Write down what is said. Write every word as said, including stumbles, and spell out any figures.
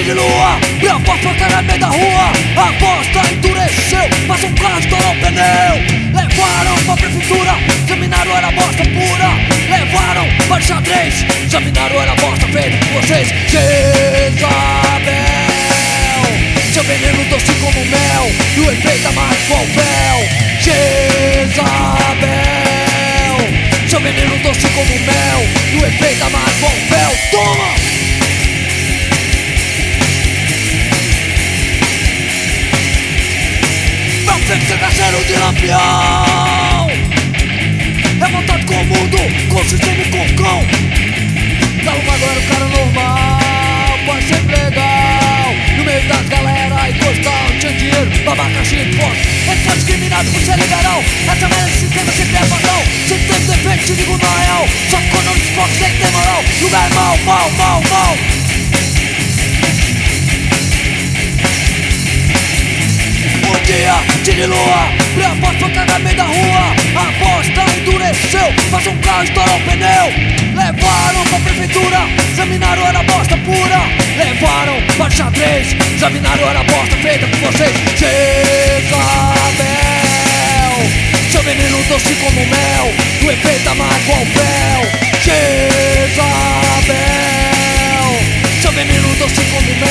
de lua, pra porta cara no meio da rua. A bosta endureceu, mas um carro estourou o pneu. Levaram pra prefeitura, examinaram, era bosta pura. Levaram para xadrez, examinaram, era bosta feita por vocês. Jezabel, seu veneno doce como mel, e o efeito amargo igual véu. Jezabel, seu veneno doce como mel, e o efeito amargo igual véu. Toma! Você nasceram de lampião, revoltado com o mundo, com o sistema e com o cão. Calma agora o cara normal, pode ser legal, no meio das galera encostar, tinha dinheiro, babaca cheio de foto. Ele foi discriminado por ser liberal, essa merda de sistema sempre é fatal. Se tem defeito, te digo na real, só que quando eu desfoco sem ter moral. Lugar mal, mal, mal, mal. Dia de lua, pra porta cagar no meio da rua. A bosta endureceu, mas um carro estourou o pneu. Levaram pra prefeitura, examinaram, era bosta pura. Levaram pra xadrez, examinaram, era bosta feita por vocês. Jezabel, seu veneno doce como mel, o efeito amargo ao véu. Jezabel, seu veneno doce como mel,